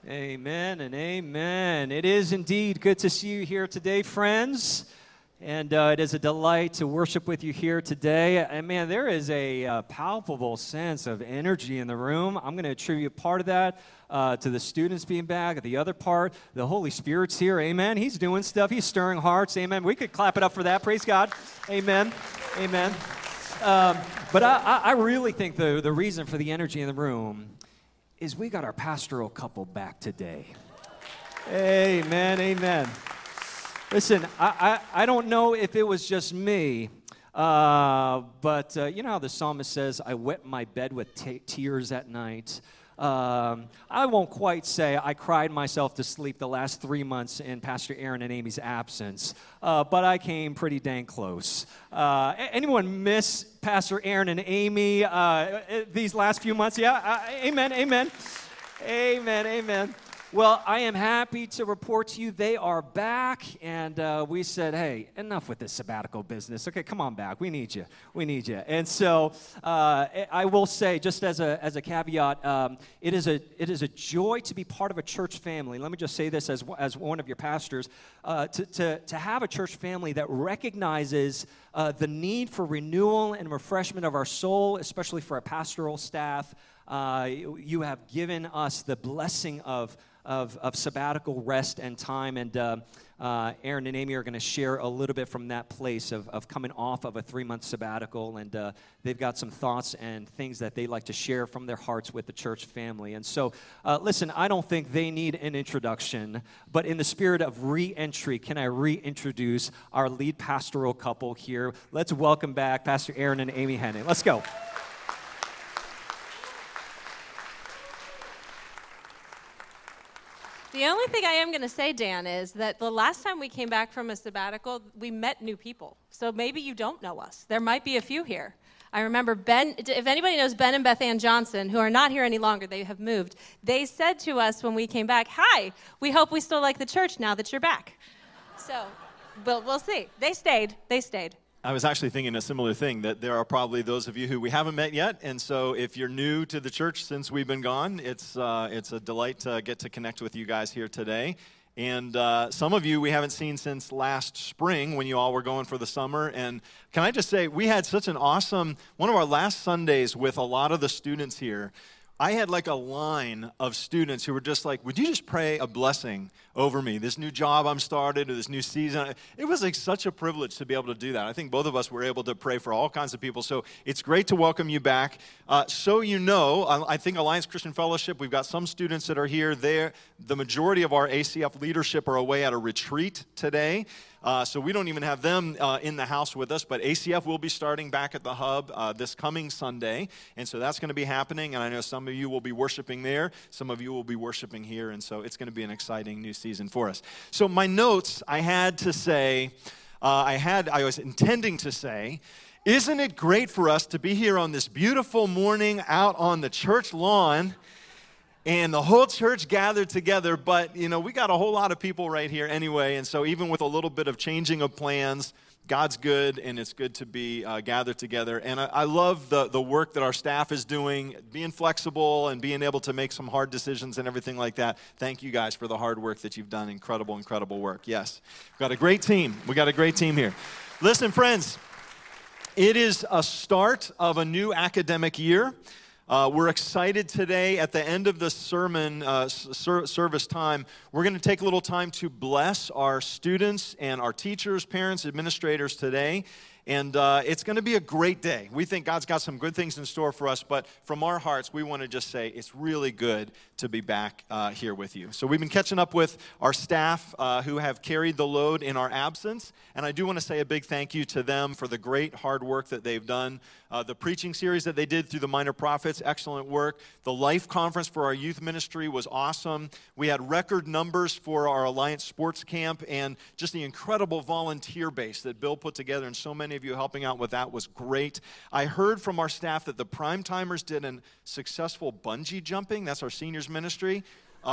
Amen and amen. It is indeed good to see you here today, friends. And it is a delight to worship with you here today. And man, there is a palpable sense of energy in the room. I'm going to attribute part of that to the students being back. The other part, the Holy Spirit's here. Amen. He's doing stuff. He's stirring hearts. Amen. We could clap it up for that. Praise God. Amen. Amen. But I really think the reason for the energy in the room is we got our pastoral couple back today. Amen, amen. Listen, I don't know if it was just me, but you know how the psalmist says, I wet my bed with tears at night. I won't quite say I cried myself to sleep the last 3 months in Pastor Aaron and Amy's absence, but I came pretty dang close. Anyone miss Pastor Aaron and Amy these last few months? Yeah, amen, amen, amen, amen. Well, I am happy to report to you they are back, and we said, hey, enough with this sabbatical business. Okay, come on back. We need you. We need you. And so I will say, just as a caveat, it is a joy to be part of a church family. Let me just say this as one of your pastors, to have a church family that recognizes the need for renewal and refreshment of our soul, especially for our pastoral staff. You have given us the blessing of sabbatical rest and time, and Aaron and Amy are going to share a little bit from that place of coming off of a 3-month sabbatical, and they've got some thoughts and things that they like to share from their hearts with the church family. And so, listen, I don't think they need an introduction, but in the spirit of re-entry, can I reintroduce our lead pastoral couple here? Let's welcome back Pastor Aaron and Amy Henning. Let's go. The only thing I am going to say, Dan, is that the last time we came back from a sabbatical, we met new people. So maybe you don't know us. There might be a few here. I remember Ben, if anybody knows Ben and Beth Ann Johnson, who are not here any longer, they have moved, they said to us when we came back, hi, we hope we still like the church now that you're back. So we'll see. They stayed. I was actually thinking a similar thing, that there are probably those of you who we haven't met yet, and so if you're new to the church since we've been gone, it's a delight to get to connect with you guys here today. And some of you we haven't seen since last spring when you all were going for the summer. And can I just say, we had such an awesome, one of our last Sundays with a lot of the students here. I had like a line of students who were just like, would you just pray a blessing over me, this new job I'm started or this new season? It was like such a privilege to be able to do that. I think both of us were able to pray for all kinds of people. So it's great to welcome you back. So you know, I think Alliance Christian Fellowship, we've got some students that are here. The majority of our ACF leadership are away at a retreat today. So we don't even have them in the house with us, but ACF will be starting back at the Hub this coming Sunday, and so that's going to be happening, and I know some of you will be worshiping there, some of you will be worshiping here, and so it's going to be an exciting new season for us. So my notes, I had to say, I was intending to say, isn't it great for us to be here on this beautiful morning out on the church lawn, and the whole church gathered together, but, you know, we got a whole lot of people right here anyway, and so even with a little bit of changing of plans, God's good, and it's good to be gathered together. And I love the work that our staff is doing, being flexible and being able to make some hard decisions and everything like that. Thank you guys for the hard work that you've done. Incredible, incredible work. Yes, we've got a great team. We got a great team here. Listen, friends, it is a start of a new academic year. We're excited today at the end of the sermon service time. We're going to take a little time to bless our students and our teachers, parents, administrators today. And it's going to be a great day. We think God's got some good things in store for us, but from our hearts, we want to just say it's really good to be back here with you. So we've been catching up with our staff who have carried the load in our absence, and I do want to say a big thank you to them for the great hard work that they've done. The preaching series that they did through the Minor Prophets, excellent work. The Life Conference for our youth ministry was awesome. We had record numbers for our Alliance Sports Camp, and just the incredible volunteer base that Bill put together, and so many of you helping out with that was great. I heard from our staff that the Prime Timers did a successful bungee jumping. That's our seniors ministry.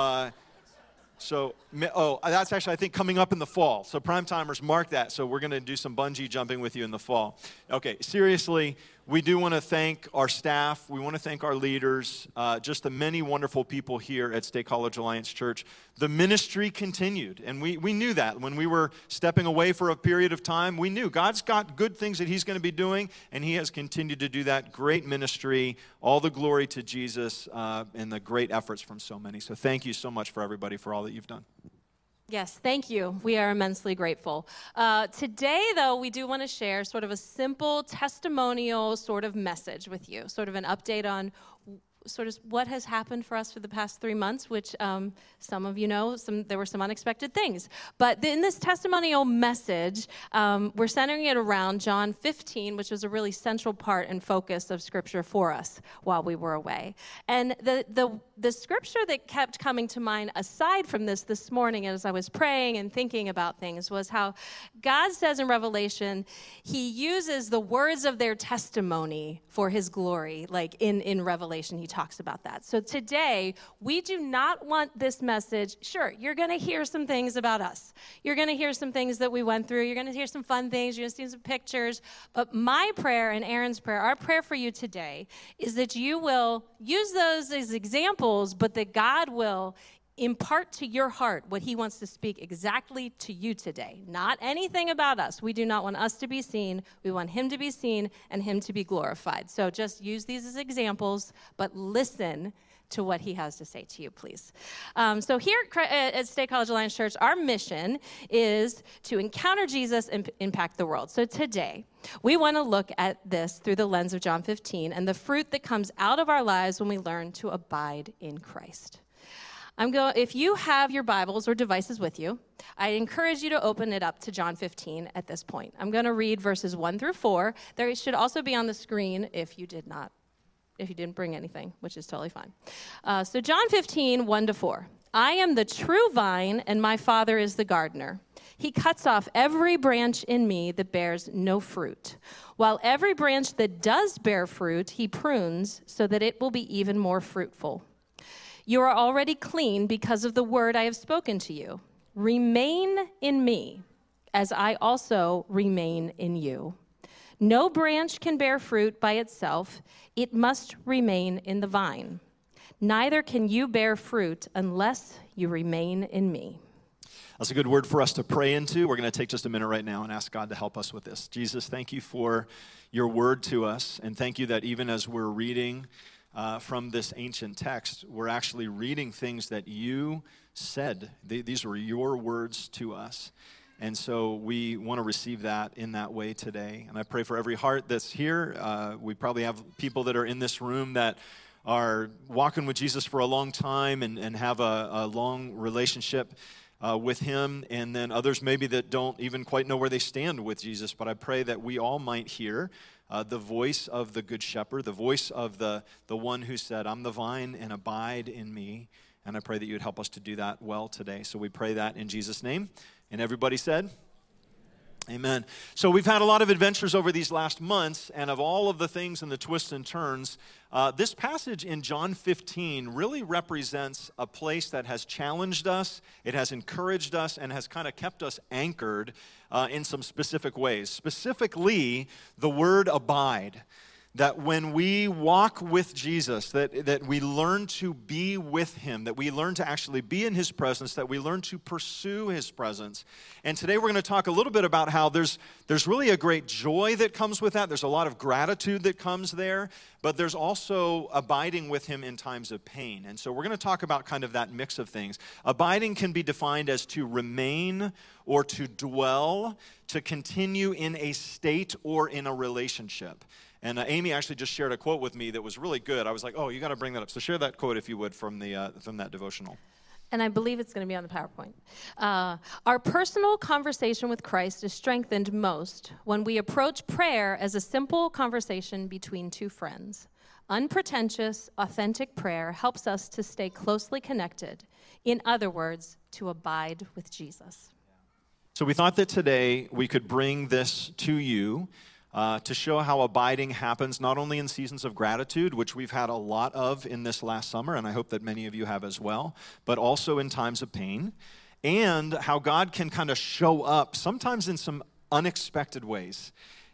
That's actually, I think, coming up in the fall. So Prime Timers, mark that. So we're going to do some bungee jumping with you in the fall. Okay, seriously, we do want to thank our staff. We want to thank our leaders, just the many wonderful people here at State College Alliance Church. The ministry continued, and we knew that. When we were stepping away for a period of time, we knew God's got good things that he's going to be doing, and he has continued to do that. Great ministry, all the glory to Jesus, and the great efforts from so many. So thank you so much for everybody for all that you've done. Yes, thank you. We are immensely grateful. Today, though, we do want to share sort of a simple testimonial sort of message with you, sort of an update on sort of what has happened for us for the past 3 months, which some of you know, there were some unexpected things. But in this testimonial message, we're centering it around John 15, which was a really central part and focus of Scripture for us while we were away. And the Scripture that kept coming to mind aside from this morning as I was praying and thinking about things was how God says in Revelation, he uses the words of their testimony for his glory. Like in Revelation, he talks about that. So today, we do not want this message. Sure, you're going to hear some things about us. You're going to hear some things that we went through. You're going to hear some fun things. You're going to see some pictures. But my prayer and Aaron's prayer, our prayer for you today, is that you will use those as examples, but that God will impart to your heart what he wants to speak exactly to you today. Not anything about us. We do not want us to be seen. We want him to be seen and him to be glorified. So just use these as examples, but listen to what he has to say to you, please. So here at State College Alliance Church, our mission is to encounter Jesus and impact the world. So today, we want to look at this through the lens of John 15 and the fruit that comes out of our lives when we learn to abide in Christ. If you have your Bibles or devices with you, I encourage you to open it up to John 15 at this point. I'm going to read verses 1 through 4. There should also be on the screen if you didn't bring anything, which is totally fine. So John 15, 1 to 4. I am the true vine, and my Father is the gardener. He cuts off every branch in me that bears no fruit, while every branch that does bear fruit, he prunes so that it will be even more fruitful. You are already clean because of the word I have spoken to you. Remain in me, as I also remain in you. No branch can bear fruit by itself. It must remain in the vine. Neither can you bear fruit unless you remain in me. That's a good word for us to pray into. We're going to take just a minute right now and ask God to help us with this. Jesus, thank you for your word to us, and thank you that even as we're reading from this ancient text, we're actually reading things that you said. These were your words to us. And so we want to receive that in that way today. And I pray for every heart that's here. We probably have people that are in this room that are walking with Jesus for a long time and have a long relationship with him. And then others maybe that don't even quite know where they stand with Jesus. But I pray that we all might hear the voice of the Good Shepherd, the voice of the one who said, I'm the vine and abide in me. And I pray that you would help us to do that well today. So we pray that in Jesus' name. And everybody said, amen. So we've had a lot of adventures over these last months, and of all of the things and the twists and turns, this passage in John 15 really represents a place that has challenged us, it has encouraged us, and has kind of kept us anchored in some specific ways. Specifically, the word abide. That when we walk with Jesus, that we learn to be with him, that we learn to actually be in his presence, that we learn to pursue his presence. And today we're going to talk a little bit about how there's really a great joy that comes with that. There's a lot of gratitude that comes there, but there's also abiding with him in times of pain. And so we're going to talk about kind of that mix of things. Abiding can be defined as to remain or to dwell, to continue in a state or in a relationship. And Amy actually just shared a quote with me that was really good. I was like, oh, you got to bring that up. So share that quote, if you would, from that devotional. And I believe it's going to be on the PowerPoint. Our personal conversation with Christ is strengthened most when we approach prayer as a simple conversation between two friends. Unpretentious, authentic prayer helps us to stay closely connected. In other words, to abide with Jesus. So we thought that today we could bring this to you to show how abiding happens not only in seasons of gratitude, which we've had a lot of in this last summer, and I hope that many of you have as well, but also in times of pain, and how God can kind of show up sometimes in some unexpected ways.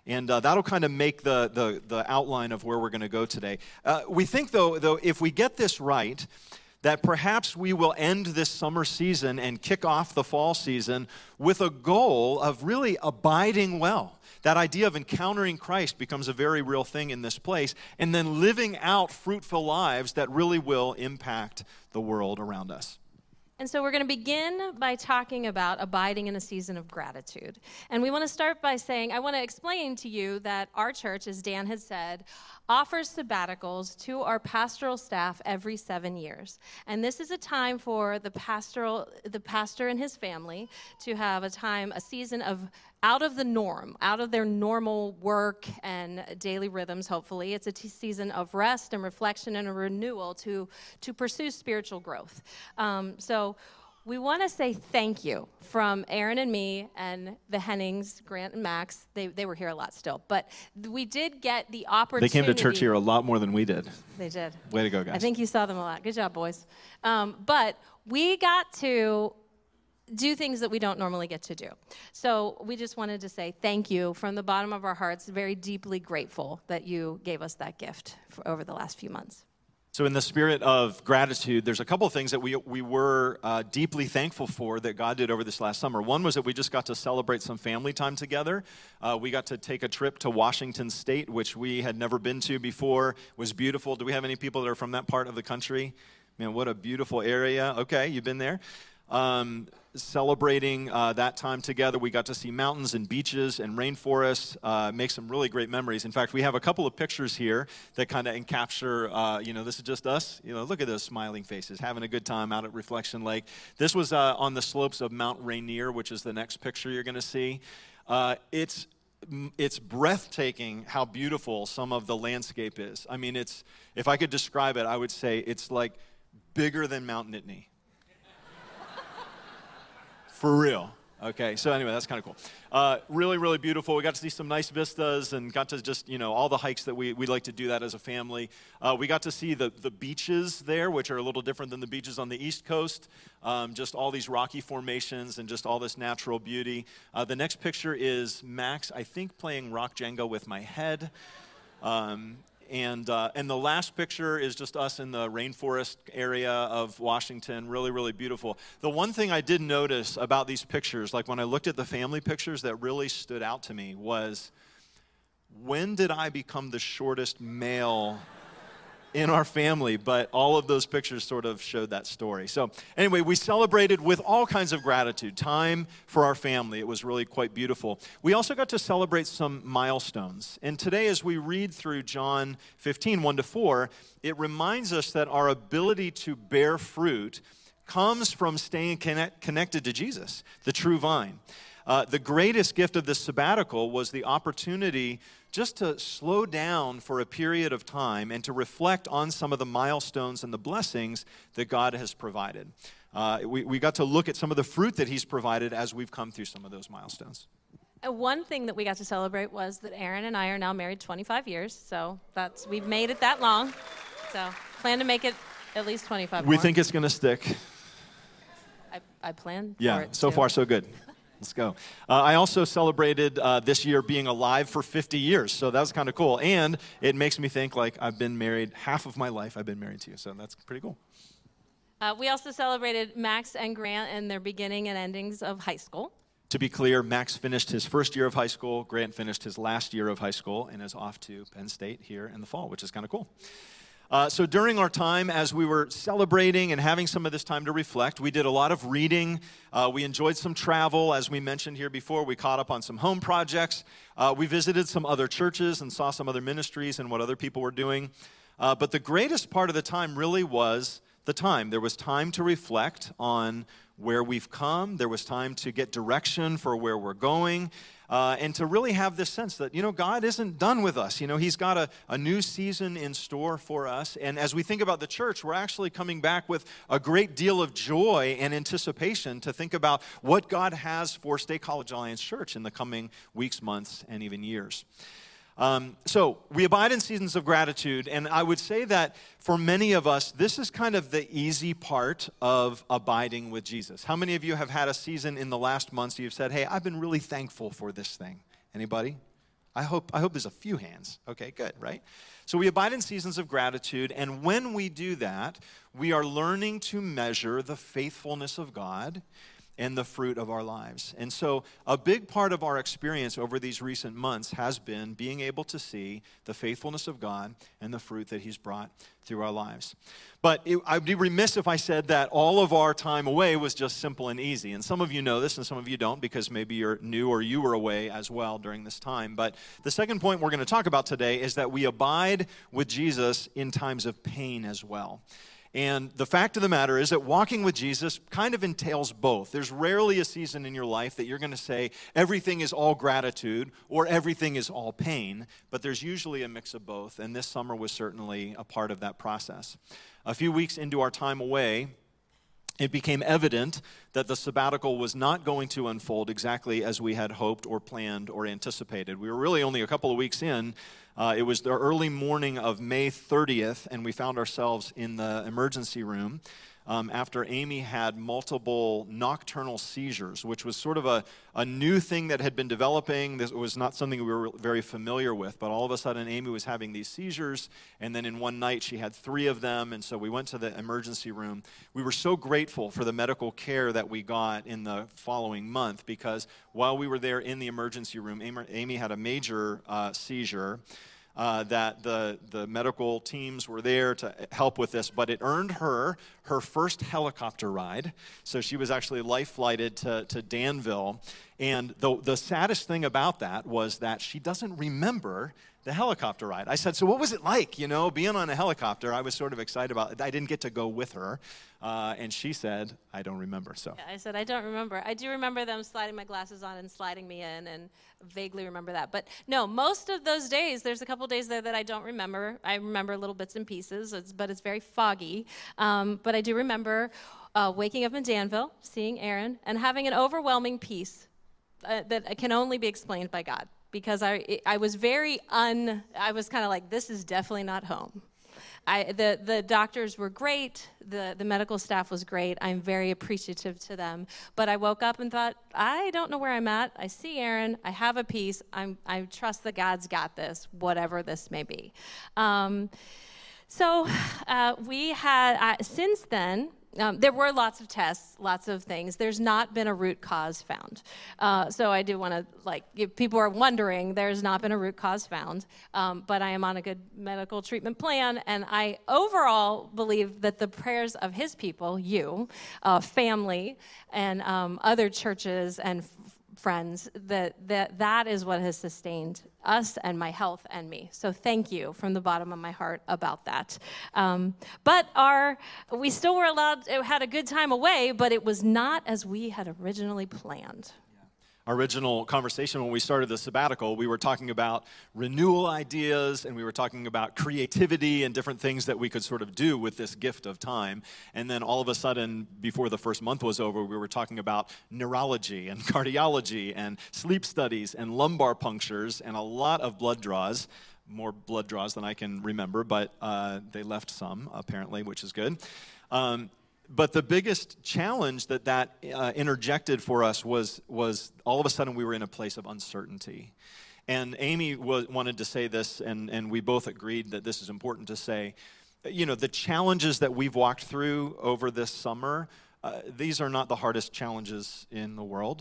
And that'll kind of make the outline of where we're going to go today. We think, though, if we get this right, that perhaps we will end this summer season and kick off the fall season with a goal of really abiding well. That idea of encountering Christ becomes a very real thing in this place, and then living out fruitful lives that really will impact the world around us. And so we're going to begin by talking about abiding in a season of gratitude. And we want to start by saying, I want to explain to you that our church, as Dan had said, offers sabbaticals to our pastoral staff every 7 years. And this is a time for the pastor and his family to have a season of out of the norm, out of their normal work and daily rhythms, hopefully. It's a season of rest and reflection and a renewal to pursue spiritual growth. So we want to say thank you from Aaron and me and the Hennings, Grant and Max. They were here a lot still, but we did get the opportunity. They came to church here a lot more than we did. They did. Way to go, guys. I think you saw them a lot. Good job, boys. But we got to do things that we don't normally get to do. So we just wanted to say thank you from the bottom of our hearts, very deeply grateful that you gave us that gift over the last few months. So in the spirit of gratitude, there's a couple of things that we were deeply thankful for that God did over this last summer. One was that we just got to celebrate some family time together. We got to take a trip to Washington State, which we had never been to before. It was beautiful. Do we have any people that are from that part of the country? Man, what a beautiful area. Okay, you've been there. Celebrating that time together. We got to see mountains and beaches and rainforests, make some really great memories. In fact, we have a couple of pictures here that kind of capture, this is just us. Look at those smiling faces, having a good time out at Reflection Lake. This was on the slopes of Mount Rainier, which is the next picture you're going to see. It's breathtaking how beautiful some of the landscape is. I mean, if I could describe it, I would say it's like bigger than Mount Nittany. For real. Okay, so anyway, that's kind of cool. Really, really beautiful. We got to see some nice vistas and got to just, all the hikes that we like to do that as a family. We got to see the beaches there, which are a little different than the beaches on the East Coast. Just all these rocky formations and just all this natural beauty. The next picture is Max, I think, playing rock Jenga with my head. And the last picture is just us in the rainforest area of Washington. Really, really beautiful. The one thing I did notice about these pictures, like when I looked at the family pictures that really stood out to me was, when did I become the shortest male in our family? But all of those pictures sort of showed that story. So anyway, we celebrated with all kinds of gratitude, time for our family. It was really quite beautiful. We also got to celebrate some milestones. And today, as we read through John 15, 1-4, it reminds us that our ability to bear fruit comes from staying connected to Jesus, the true vine. The greatest gift of this sabbatical was the opportunity just to slow down for a period of time and to reflect on some of the milestones and the blessings that God has provided. We got to look at some of the fruit that He's provided as we've come through some of those milestones. One thing that we got to celebrate was that Aaron and I are now married 25 years, so we've made it that long. So plan to make it at least 25 We more. think it's going to stick. I plan Yeah, for it so too. far so good. Let's go. I also celebrated this year being alive for 50 years, so that was kind of cool. And it makes me think like I've been married, half of my life I've been married to you, so that's pretty cool. We also celebrated Max and Grant and their beginning and endings of high school. To be clear, Max finished his first year of high school, Grant finished his last year of high school, and is off to Penn State here in the fall, which is kind of cool. So during our time, as we were celebrating and having some of this time to reflect, we did a lot of reading. We enjoyed some travel. As we mentioned here before, we caught up on some home projects. We visited some other churches and saw some other ministries and what other people were doing. But the greatest part of the time really was the time. There was time to reflect on where we've come. There was time to get direction for where we're going. And to really have this sense that, God isn't done with us. He's got a new season in store for us. And as we think about the church, we're actually coming back with a great deal of joy and anticipation to think about what God has for State College Alliance Church in the coming weeks, months, and even years. So we abide in seasons of gratitude, and I would say that for many of us, this is kind of the easy part of abiding with Jesus. How many of you have had a season in the last months you've said, hey, I've been really thankful for this thing? Anybody? I hope there's a few hands. Okay, good, right? So we abide in seasons of gratitude, and when we do that, we are learning to measure the faithfulness of God and the fruit of our lives. And so a big part of our experience over these recent months has been being able to see the faithfulness of God and the fruit that he's brought through our lives. But I'd be remiss if I said that all of our time away was just simple and easy. And some of you know this and some of you don't, because maybe you're new or you were away as well during this time. But the second point we're going to talk about today is that we abide with Jesus in times of pain as well. And the fact of the matter is that walking with Jesus kind of entails both. There's rarely a season in your life that you're going to say everything is all gratitude or everything is all pain, but there's usually a mix of both, and this summer was certainly a part of that process. A few weeks into our time away, it became evident that the sabbatical was not going to unfold exactly as we had hoped or planned or anticipated. We were really only a couple of weeks in. It was the early morning of May 30th, and we found ourselves in the emergency room after Amy had multiple nocturnal seizures, which was sort of a new thing that had been developing. This was not something we were very familiar with, but all of a sudden Amy was having these seizures, and then in one night she had 3 of them, and so we went to the emergency room. We were so grateful for the medical care that we got in the following month, because while we were there in the emergency room, Amy had a major seizure. That the medical teams were there to help with this, but it earned her first helicopter ride. So she was actually life-flighted to Danville. And the saddest thing about that was that she doesn't remember the helicopter ride. I said, so what was it like, being on a helicopter? I was sort of excited about it. I didn't get to go with her. And she said, I don't remember. So yeah, I said, I don't remember. I do remember them sliding my glasses on and sliding me in, and vaguely remember that. But no, most of those days, there's a couple days there that I don't remember. I remember little bits and pieces, but it's very foggy. But I do remember waking up in Danville, seeing Aaron, and having an overwhelming peace that can only be explained by God. Because I was I was kind of like, this is definitely not home. The doctors were great. The medical staff was great. I'm very appreciative to them. But I woke up and thought, I don't know where I'm at. I see Aaron. I have a peace. I trust that God's got this, whatever this may be. So we had, since then, there were lots of tests, lots of things. There's not been a root cause found. So I do want to, if people are wondering, there's not been a root cause found. But I am on a good medical treatment plan, and I overall believe that the prayers of his people, you, family, and other churches and friends, that is what has sustained us and my health and me. So thank you from the bottom of my heart about that. But we still were had a good time away, but it was not as we had originally planned. Our original conversation when we started the sabbatical, we were talking about renewal ideas, and we were talking about creativity and different things that we could sort of do with this gift of time. And then all of a sudden, before the first month was over, we were talking about neurology and cardiology and sleep studies and lumbar punctures and a lot of blood draws. More blood draws than I can remember, but they left some, apparently, which is good. But the biggest challenge that interjected for us was all of a sudden we were in a place of uncertainty. And Amy wanted to say this, and we both agreed that this is important to say. The challenges that we've walked through over this summer, these are not the hardest challenges in the world.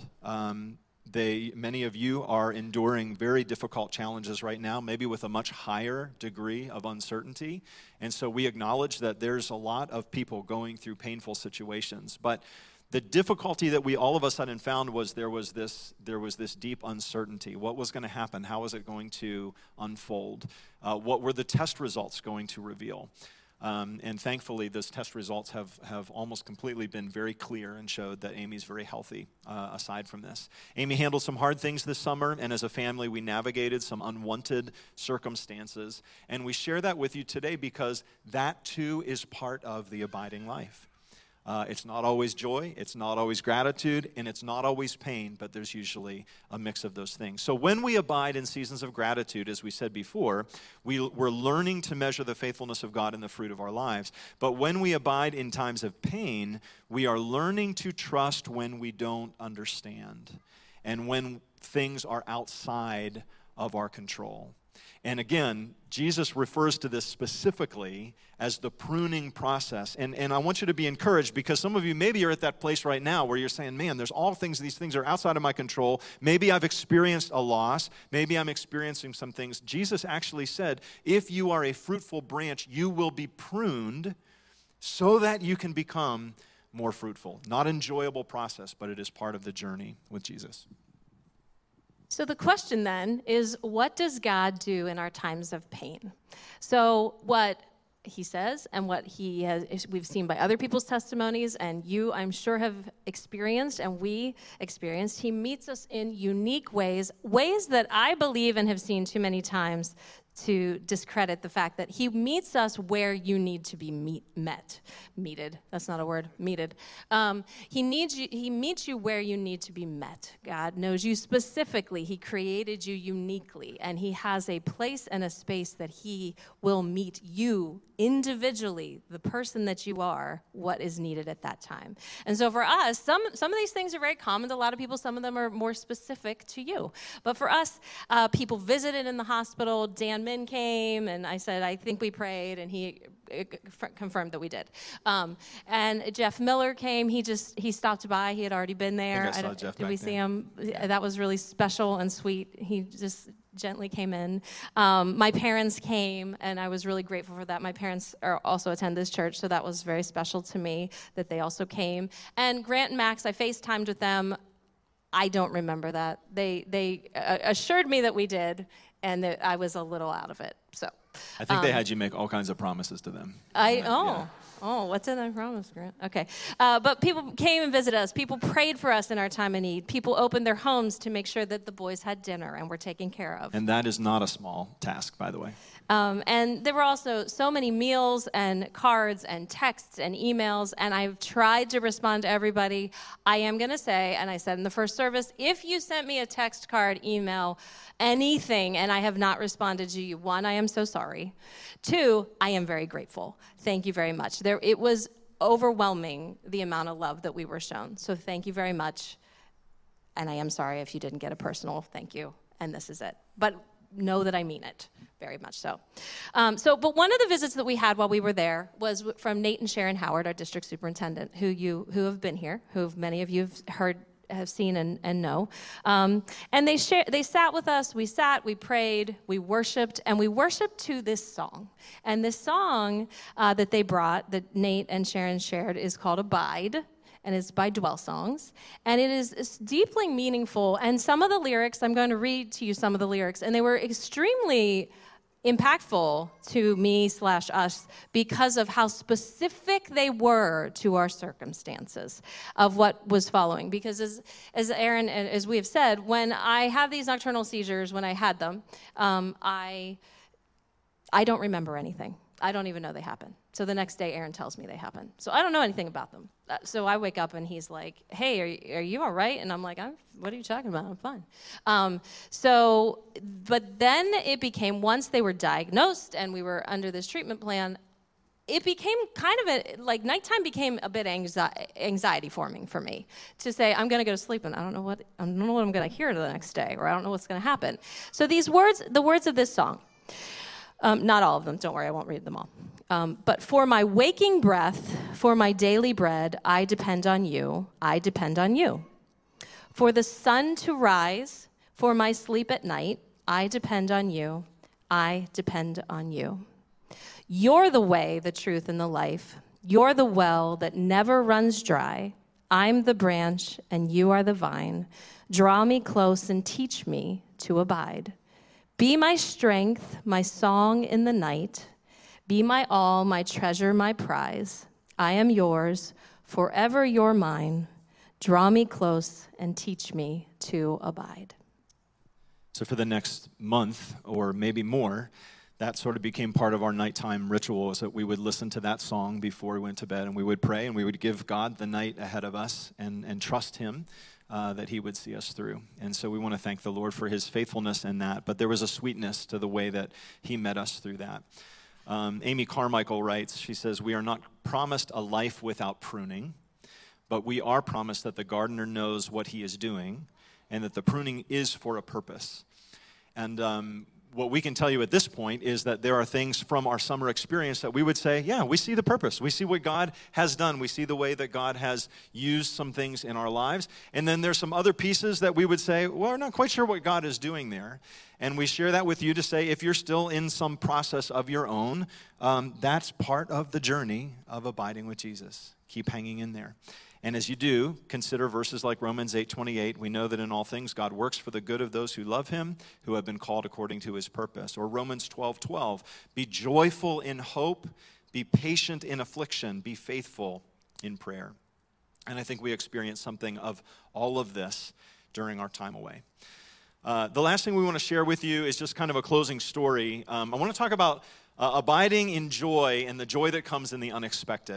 Many of you are enduring very difficult challenges right now, maybe with a much higher degree of uncertainty. And so we acknowledge that there's a lot of people going through painful situations. But the difficulty that we all of a sudden found was there was this deep uncertainty. What was going to happen? How was it going to unfold? What were the test results going to reveal? And thankfully, those test results have almost completely been very clear and showed that Amy's very healthy aside from this. Amy handled some hard things this summer, and as a family, we navigated some unwanted circumstances. And we share that with you today because that, too, is part of the abiding life. It's not always joy, it's not always gratitude, and it's not always pain, but there's usually a mix of those things. So when we abide in seasons of gratitude, as we said before, we're learning to measure the faithfulness of God in the fruit of our lives. But when we abide in times of pain, we are learning to trust when we don't understand and when things are outside of our control. And again, Jesus refers to this specifically as the pruning process. And I want you to be encouraged, because some of you maybe are at that place right now where you're saying, man, there's all things, these things are outside of my control. Maybe I've experienced a loss. Maybe I'm experiencing some things. Jesus actually said, if you are a fruitful branch, you will be pruned so that you can become more fruitful. Not enjoyable process, but it is part of the journey with Jesus. So the question then is, what does God do in our times of pain? So what he says and what we've seen by other people's testimonies, and you, I'm sure, have experienced, and we experienced, he meets us in unique ways that I believe and have seen too many times to discredit the fact that he meets us where you need to be meted. That's not a word, meted. He meets you where you need to be met. God knows you specifically. He created you uniquely, and he has a place and a space that he will meet you individually, the person that you are, what is needed at that time. And so for us, some of these things are very common to a lot of people. Some of them are more specific to you. But for us, people visited in the hospital. Dan Min came, and I said, I think we prayed, and he confirmed that we did. And Jeff Miller came. He stopped by. He had already been there. I saw Jeff did back we see there. him? Yeah. That was really special and sweet. He just gently came in. My parents came, and I was really grateful for that. My parents also attend this church, so that was very special to me that they also came. And Grant and Max, I FaceTimed with them. I don't remember that. They assured me that we did, and that I was a little out of it. So I think they had you make all kinds of promises to them. What's in that promise, Grant? Okay. But people came and visited us. People prayed for us in our time of need. People opened their homes to make sure that the boys had dinner and were taken care of. And that is not a small task, by the way. And there were also so many meals and cards and texts and emails, and I've tried to respond to everybody. I am going to say, and I said in the first service, if you sent me a text, card, email, anything, and I have not responded to you, one, I am so sorry. Two, I am very grateful. Thank you very much. It was overwhelming, the amount of love that we were shown. So thank you very much. And I am sorry if you didn't get a personal thank you, and this is it. But know that I mean it, very much so. But one of the visits that we had while we were there was from Nate and Sharon Howard, our district superintendent, who have been here, who many of you have seen and know. And they sat with us. We sat, we prayed, we worshiped, and we worshiped to this song. And this song that they brought, that Nate and Sharon shared, is called Abide. And it's by Dwell Songs. And it's deeply meaningful. And some of the lyrics, I'm going to read to you some of the lyrics, and they were extremely impactful to me/us because of how specific they were to our circumstances of what was following. Because as Aaron, as we have said, when I have these nocturnal seizures, when I had them, I don't remember anything. I don't even know they happen. So the next day, Aaron tells me they happen. So I don't know anything about them. So I wake up and he's like, hey, are you all right? And I'm like, what are you talking about? I'm fine. But then it became, once they were diagnosed and we were under this treatment plan, it became kind of nighttime became a bit anxiety forming for me to say, I'm going to go to sleep and I don't know what I'm going to hear the next day, or I don't know what's going to happen. So the words of this song, not all of them, don't worry, I won't read them all. But for my waking breath, for my daily bread, I depend on you, I depend on you. For the sun to rise, for my sleep at night, I depend on you, I depend on you. You're the way, the truth, and the life. You're the well that never runs dry. I'm the branch, and you are the vine. Draw me close and teach me to abide. Be my strength, my song in the night. Be my all, my treasure, my prize. I am yours, forever you're mine. Draw me close and teach me to abide. So for the next month, or maybe more, that sort of became part of our nighttime ritual, is that we would listen to that song before we went to bed, and we would pray, and we would give God the night ahead of us and trust him that he would see us through. And so we want to thank the Lord for his faithfulness in that, but there was a sweetness to the way that he met us through that. Amy Carmichael writes, she says, we are not promised a life without pruning, but we are promised that the gardener knows what he is doing and that the pruning is for a purpose. And what we can tell you at this point is that there are things from our summer experience that we would say, yeah, we see the purpose. We see what God has done. We see the way that God has used some things in our lives. And then there's some other pieces that we would say, well, we're not quite sure what God is doing there. And we share that with you to say, if you're still in some process of your own, that's part of the journey of abiding with Jesus. Keep hanging in there. And as you do, consider verses like Romans 8:28. We know that in all things God works for the good of those who love him, who have been called according to his purpose. Or Romans 12:12. Be joyful in hope, be patient in affliction, be faithful in prayer. And I think we experienced something of all of this during our time away. The last thing we want to share with you is just kind of a closing story. I want to talk about abiding in joy and the joy that comes in the unexpected.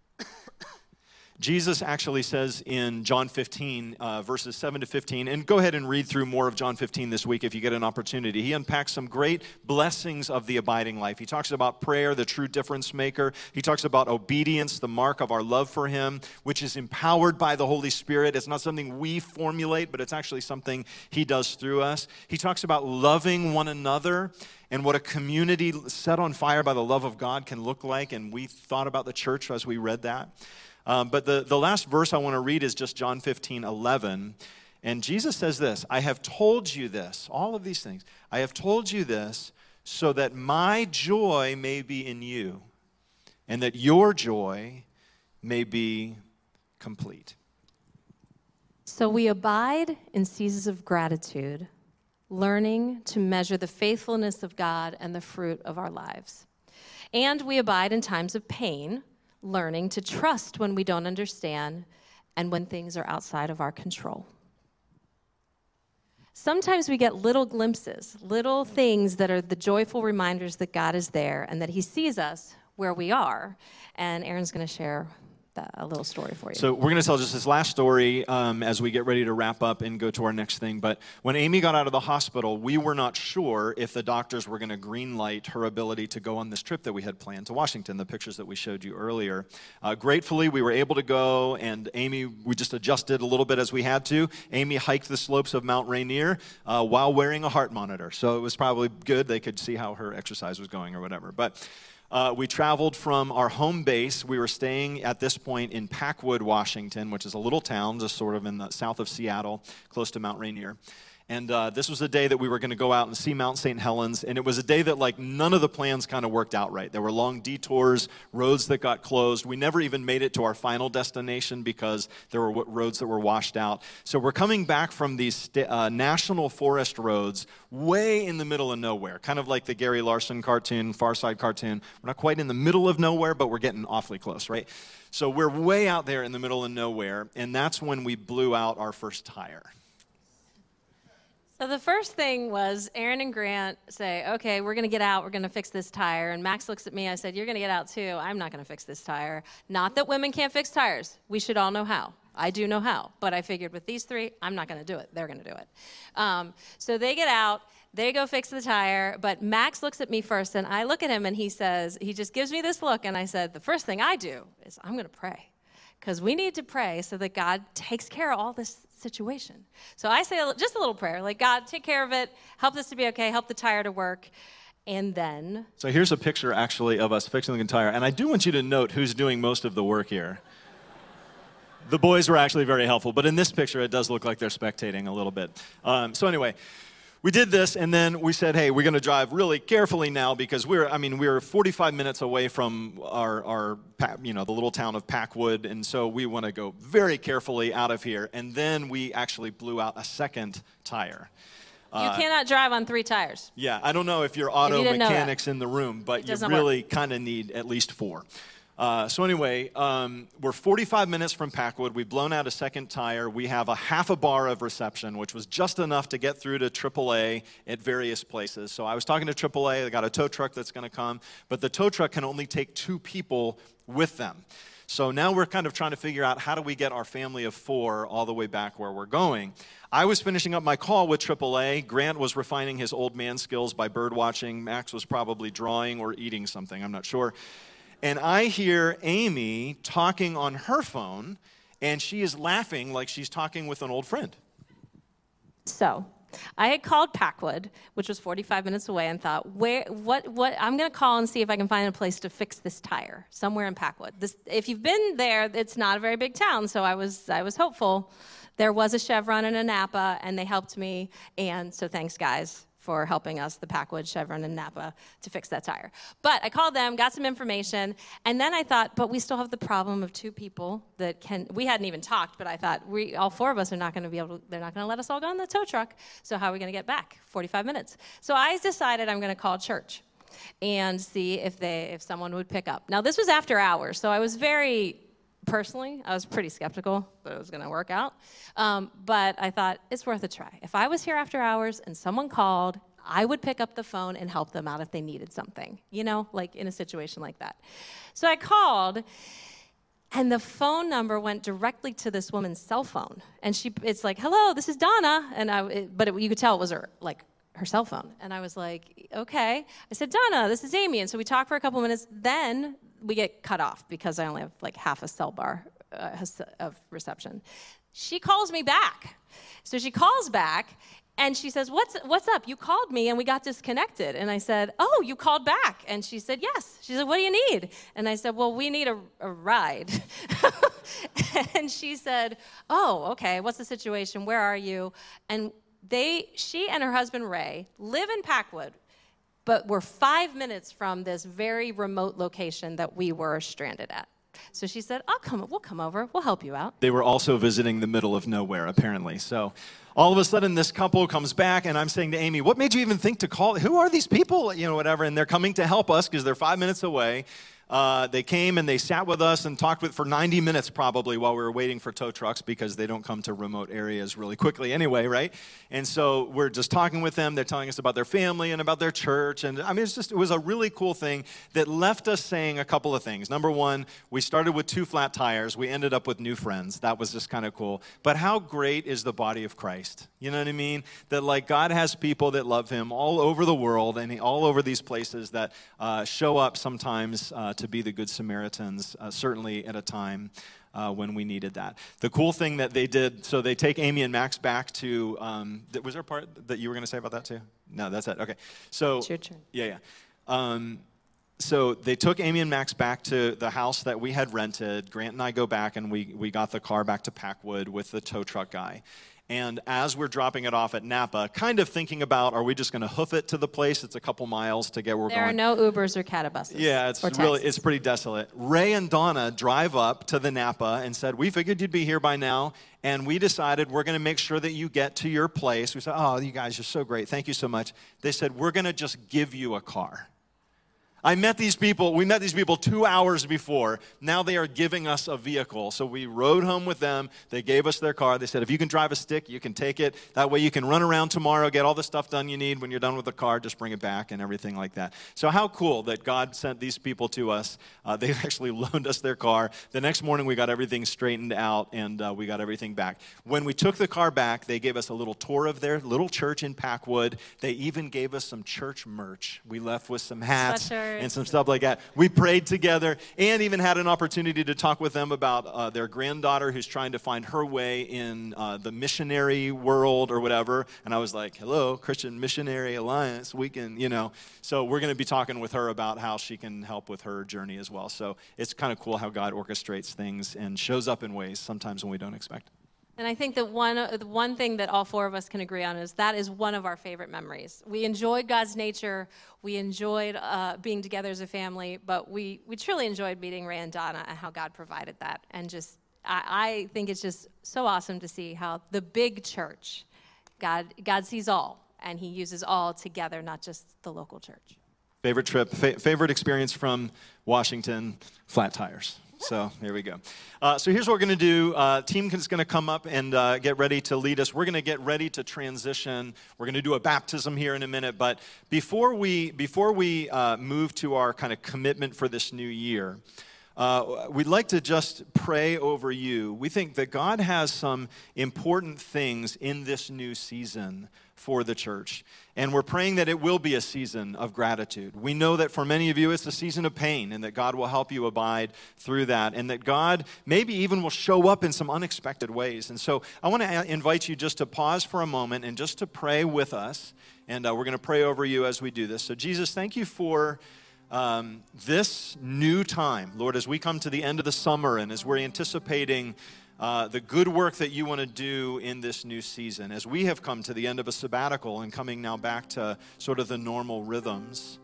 Jesus actually says in John 15, verses 7 to 15, and go ahead and read through more of John 15 this week if you get an opportunity. He unpacks some great blessings of the abiding life. He talks about prayer, the true difference maker. He talks about obedience, the mark of our love for him, which is empowered by the Holy Spirit. It's not something we formulate, but it's actually something he does through us. He talks about loving one another and what a community set on fire by the love of God can look like, and we thought about the church as we read that. But the last verse I want to read is just John 15:11. And Jesus says this, I have told you this, all of these things. I have told you this so that my joy may be in you and that your joy may be complete. So we abide in seasons of gratitude, learning to measure the faithfulness of God and the fruit of our lives. And we abide in times of pain, learning to trust when we don't understand and when things are outside of our control. Sometimes we get little glimpses, little things that are the joyful reminders that God is there and that he sees us where we are. And Aaron's going to share a little story for you. So we're going to tell just this last story as we get ready to wrap up and go to our next thing. But when Amy got out of the hospital, we were not sure if the doctors were going to green light her ability to go on this trip that we had planned to Washington, the pictures that we showed you earlier. Gratefully, we were able to go, and Amy, we just adjusted a little bit as we had to. Amy hiked the slopes of Mount Rainier while wearing a heart monitor. So it was probably good. They could see how her exercise was going or whatever. But we traveled from our home base. We were staying at this point in Packwood, Washington, which is a little town just sort of in the south of Seattle, close to Mount Rainier. And this was a day that we were going to go out and see Mount St. Helens. And it was a day that, like, none of the plans kind of worked out right. There were long detours, roads that got closed. We never even made it to our final destination because there were roads that were washed out. So we're coming back from these national forest roads way in the middle of nowhere, kind of like the Gary Larson cartoon, Far Side cartoon. We're not quite in the middle of nowhere, but we're getting awfully close, right? So we're way out there in the middle of nowhere, and that's when we blew out our first tire. So the first thing was Aaron and Grant say, okay, we're going to get out. We're going to fix this tire. And Max looks at me. I said, you're going to get out too. I'm not going to fix this tire. Not that women can't fix tires. We should all know how. I do know how. But I figured with these three, I'm not going to do it. They're going to do it. So they get out. They go fix the tire. But Max looks at me first. And I look at him and he says, he just gives me this look. And I said, the first thing I do is I'm going to pray. Because we need to pray so that God takes care of all this situation. So I say just a little prayer, like, God, take care of it, help this to be okay, help the tire to work, and then... So here's a picture, actually, of us fixing the tire, and I do want you to note who's doing most of the work here. The boys were actually very helpful, but in this picture, it does look like they're spectating a little bit. So anyway... We did this, and then we said, hey, we're going to drive really carefully now because we're 45 minutes away from our the little town of Packwood, and so we want to go very carefully out of here. And then we actually blew out a second tire. You cannot drive on 3 tires. Yeah, I don't know if you're auto mechanics in the room, but you really kind of need at least 4. So anyway, we're 45 minutes from Packwood. We've blown out a second tire. We have a half a bar of reception, which was just enough to get through to AAA at various places. So I was talking to AAA. They got a tow truck that's going to come, but the tow truck can only take 2 people with them. So now we're kind of trying to figure out how do we get our family of 4 all the way back where we're going. I was finishing up my call with AAA. Grant was refining his old man skills by bird watching. Max was probably drawing or eating something. I'm not sure. And I hear Amy talking on her phone, and she is laughing like she's talking with an old friend. So I had called Packwood, which was 45 minutes away, and thought, I'm going to call and see if I can find a place to fix this tire somewhere in Packwood. If you've been there, it's not a very big town, so I was hopeful. There was a Chevron and a Napa, and they helped me, and so thanks, guys, for helping us, the Packwood, Chevron, and Napa, to fix that tire. But I called them, got some information, and then I thought, but we still have the problem of two people that we hadn't even talked, but I thought, all four of us are not going to be able to, they're not going to let us all go in the tow truck, so how are we going to get back? 45 minutes. So I decided I'm going to call church and see if someone would pick up. Now, this was after hours, so I was personally, I was pretty skeptical that it was going to work out. But I thought, it's worth a try. If I was here after hours and someone called, I would pick up the phone and help them out if they needed something, like in a situation like that. So I called, and the phone number went directly to this woman's cell phone. And it's like, hello, this is Donna. And you could tell it was her cell phone. And I was like, okay. I said, Donna, this is Amy. And so we talked for a couple minutes. Then we get cut off because I only have half a cell bar of reception. She calls me back. So she calls back, and she says, what's up? You called me, and we got disconnected. And I said, oh, you called back? And she said, yes. She said, what do you need? And I said, well, we need a ride. And she said, oh, okay, what's the situation? Where are you? And she and her husband, Ray, live in Packwood, but we're 5 minutes from this very remote location that we were stranded at. So she said, we'll come over, we'll help you out. They were also visiting the middle of nowhere, apparently. So all of a sudden, this couple comes back, and I'm saying to Amy, what made you even think to call? Who are these people? Whatever. And they're coming to help us because they're 5 minutes away. They came and they sat with us and talked for 90 minutes probably while we were waiting for tow trucks because they don't come to remote areas really quickly anyway, right? And so we're just talking with them. They're telling us about their family and about their church. And I mean, it was a really cool thing that left us saying a couple of things. Number one, we started with 2 flat tires. We ended up with new friends. That was just kind of cool. But how great is the body of Christ? You know what I mean? That God has people that love him all over the world and all over these places that show up sometimes to be the Good Samaritans, certainly at a time when we needed that. The cool thing that they did, so they take Amy and Max back to, was there a part that you were going to say about that too? No, that's it. Okay. So, it's your turn. Yeah. So they took Amy and Max back to the house that we had rented. Grant and I go back, and we got the car back to Packwood with the tow truck guy. And as we're dropping it off at Napa, kind of thinking about, are we just going to hoof it to the place? It's a couple miles to get where we're going. There are no Ubers or Catabuses. Yeah, it's pretty desolate. Ray and Donna drive up to the Napa and said, we figured you'd be here by now, and we decided we're going to make sure that you get to your place. We said, oh, you guys are so great. Thank you so much. They said, we're going to just give you a car. We met these people 2 hours before. Now they are giving us a vehicle. So we rode home with them. They gave us their car. They said, if you can drive a stick, you can take it. That way you can run around tomorrow, get all the stuff done you need. When you're done with the car, just bring it back and everything like that. So how cool that God sent these people to us. They actually loaned us their car. The next morning we got everything straightened out and we got everything back. When we took the car back, they gave us a little tour of their little church in Packwood. They even gave us some church merch. We left with some hats. And some stuff like that. We prayed together and even had an opportunity to talk with them about their granddaughter who's trying to find her way in the missionary world or whatever. And I was like, hello, Christian Missionary Alliance. We can, So we're going to be talking with her about how she can help with her journey as well. So it's kind of cool how God orchestrates things and shows up in ways sometimes when we don't expect. And I think that one thing that all four of us can agree on is that is one of our favorite memories. We enjoyed God's nature. We enjoyed being together as a family, but we truly enjoyed meeting Ray and Donna and how God provided that. And I think it's just so awesome to see how the big church, God sees all, and he uses all together, not just the local church. Favorite trip, favorite experience from Washington, flat tires. So here we go. So here's what we're going to do. Team is going to come up and get ready to lead us. We're going to get ready to transition. We're going to do a baptism here in a minute. But before we move to our kind of commitment for this new year, we'd like to just pray over you. We think that God has some important things in this new season for the church. And we're praying that it will be a season of gratitude. We know that for many of you, it's a season of pain, and that God will help you abide through that, and that God maybe even will show up in some unexpected ways. And so I want to invite you just to pause for a moment and just to pray with us. And we're going to pray over you as we do this. So Jesus, thank you for this new time, Lord, as we come to the end of the summer and as we're anticipating the good work that you want to do in this new season, as we have come to the end of a sabbatical and coming now back to sort of the normal rhythms.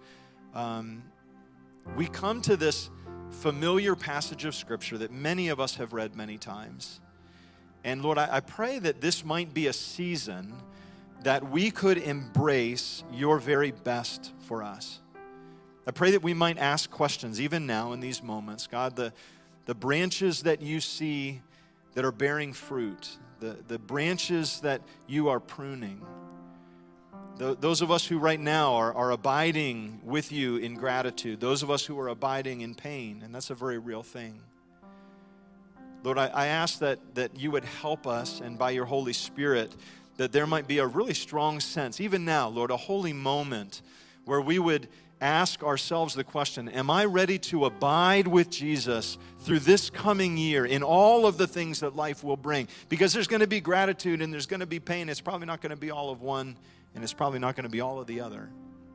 We come to this familiar passage of Scripture that many of us have read many times. And Lord, I pray that this might be a season that we could embrace your very best for us. I pray that we might ask questions even now in these moments. God, the branches that you see that are bearing fruit, the branches that you are pruning, those of us who right now are abiding with you in gratitude, those of us who are abiding in pain, and that's a very real thing. Lord, I ask that you would help us, and by your Holy Spirit, that there might be a really strong sense, even now, Lord, a holy moment where we would ask ourselves the question, am I ready to abide with Jesus through this coming year in all of the things that life will bring? Because there's going to be gratitude and there's going to be pain. It's probably not going to be all of one, and it's probably not going to be all of the other.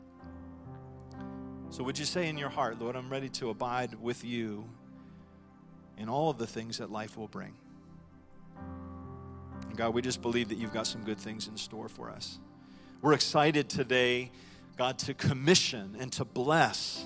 So would you say in your heart, Lord, I'm ready to abide with you in all of the things that life will bring? And God, we just believe that you've got some good things in store for us. We're excited today, God, to commission and to bless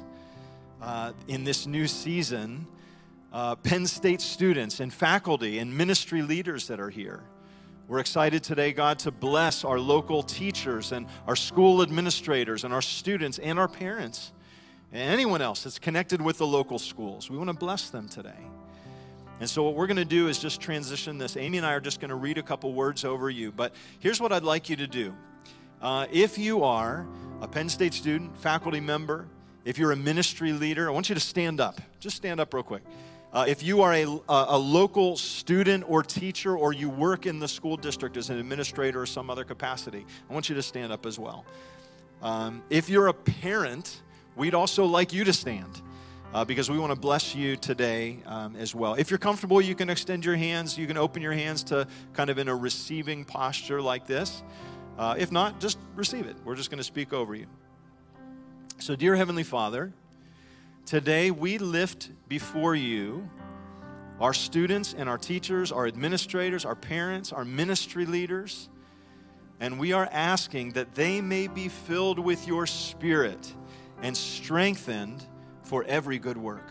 in this new season Penn State students and faculty and ministry leaders that are here. We're excited today, God, to bless our local teachers and our school administrators and our students and our parents and anyone else that's connected with the local schools. We want to bless them today. And so what we're going to do is just transition this. Amy and I are just going to read a couple words over you. But here's what I'd like you to do. If you are a Penn State student, faculty member, if you're a ministry leader, I want you to stand up. Just stand up real quick. If you are a local student or teacher, or you work in the school district as an administrator or some other capacity, I want you to stand up as well. If you're a parent, we'd also like you to stand because we want to bless you today as well. If you're comfortable, you can extend your hands. You can open your hands to kind of in a receiving posture like this. If not, just receive it. We're just going to speak over you. So, dear Heavenly Father, today we lift before you our students and our teachers, our administrators, our parents, our ministry leaders, and we are asking that they may be filled with your Spirit and strengthened for every good work.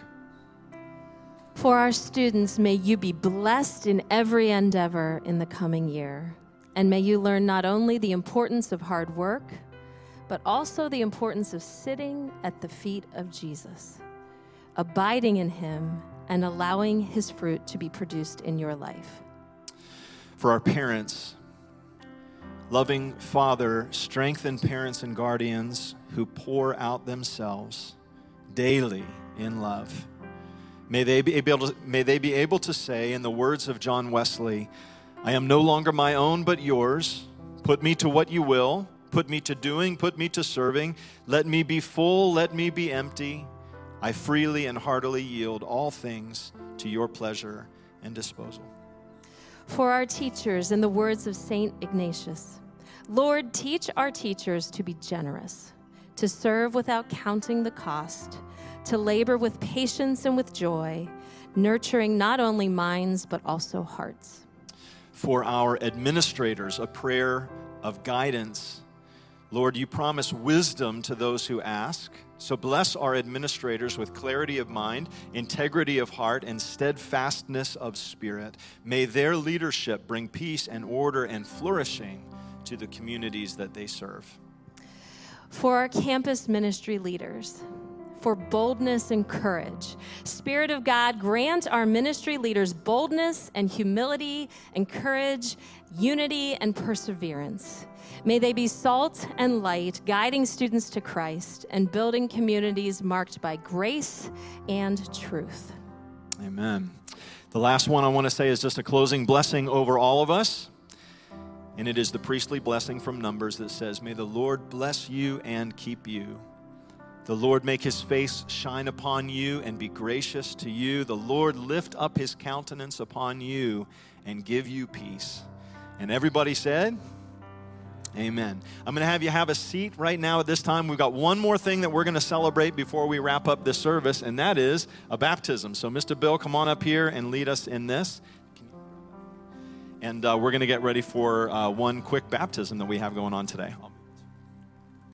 For our students, may you be blessed in every endeavor in the coming year. And may you learn not only the importance of hard work, but also the importance of sitting at the feet of Jesus, abiding in him, and allowing his fruit to be produced in your life. For our parents, loving Father, strengthen parents and guardians who pour out themselves daily in love. May they be able to say, in the words of John Wesley, I am no longer my own, but yours. Put me to what you will. Put me to doing, put me to serving. Let me be full, let me be empty. I freely and heartily yield all things to your pleasure and disposal. For our teachers, in the words of St. Ignatius, Lord, teach our teachers to be generous, to serve without counting the cost, to labor with patience and with joy, nurturing not only minds but also hearts. For our administrators, a prayer of guidance. Lord, you promise wisdom to those who ask. So bless our administrators with clarity of mind, integrity of heart, and steadfastness of spirit. May their leadership bring peace and order and flourishing to the communities that they serve. For our campus ministry leaders, for boldness and courage. Spirit of God, grant our ministry leaders boldness and humility and courage, unity and perseverance. May they be salt and light, guiding students to Christ and building communities marked by grace and truth. Amen. The last one I want to say is just a closing blessing over all of us. And it is the priestly blessing from Numbers that says, "May the Lord bless you and keep you. The Lord make his face shine upon you and be gracious to you. The Lord lift up his countenance upon you and give you peace." And everybody said, amen. I'm going to have you have a seat right now at this time. We've got one more thing that we're going to celebrate before we wrap up this service, and that is a baptism. So Mr. Bill, come on up here and lead us in this. And we're going to get ready for one quick baptism that we have going on today.